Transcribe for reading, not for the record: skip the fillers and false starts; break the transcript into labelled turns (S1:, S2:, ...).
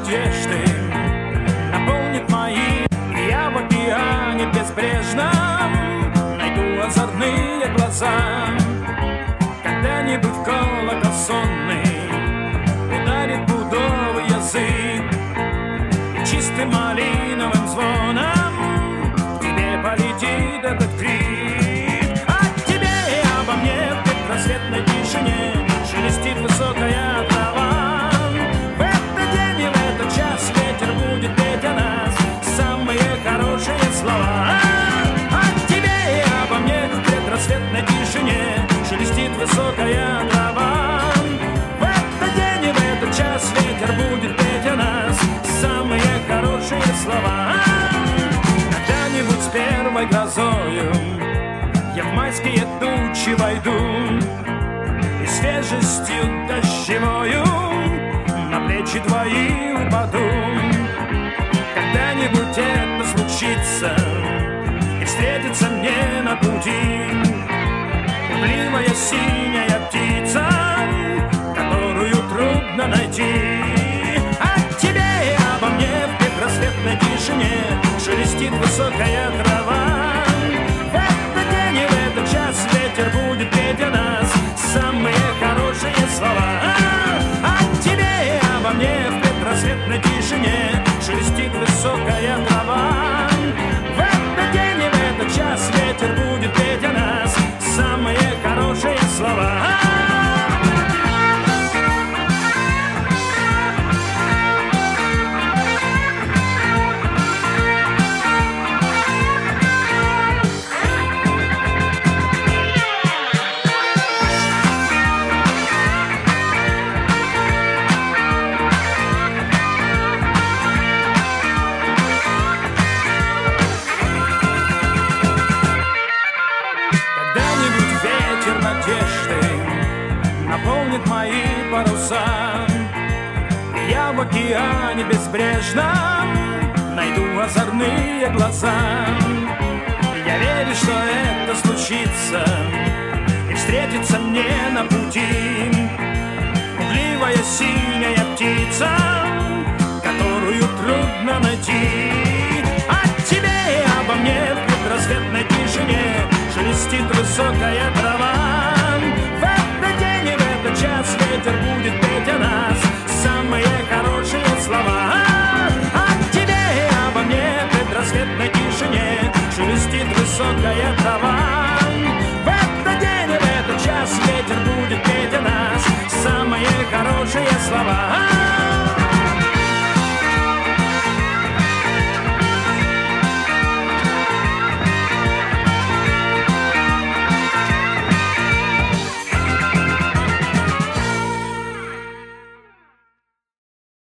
S1: надежды наполнит мои. Я в океане безбрежном найду озорные глаза. Когда-нибудь колокол сонный ударит пудовый язык, и чистым малиновым звоном к тебе полетит этот крик. От тебе и обо мне в предрассветной тишине шелестит высокая трава. В этот день и в этот час ветер будет петь о нас самые хорошие слова. От тебе и обо мне в предрассветной тишине шелестит высокая трава. В этот день и в этот час ветер будет петь о нас самые хорошие слова. Когда-нибудь с первой грозою я в майские тучи войду, и свежестью дождевою на плечи твои упаду. Когда-нибудь это случится и встретится мне на пути пугливая синяя птица, которую трудно найти. От тебе и обо мне в предрассветной тишине шелестит высокая трава. В этот день и в этот час ветер будет петь о нас самые хорошие слова. От тебе и обо мне в предрассветной тишине шелестит высокая трава. В этот день и в этот час ветер будет петь о нас самые хорошие слова. Наполнит мои паруса. Я в океане безбрежном найду озорные глаза. Я верю, что это случится и встретится мне на пути пугливая синяя птица, которую трудно найти. От тебе и обо мне в предрассветной тишине шелестит высокая трава. Час ветер будет петь о нас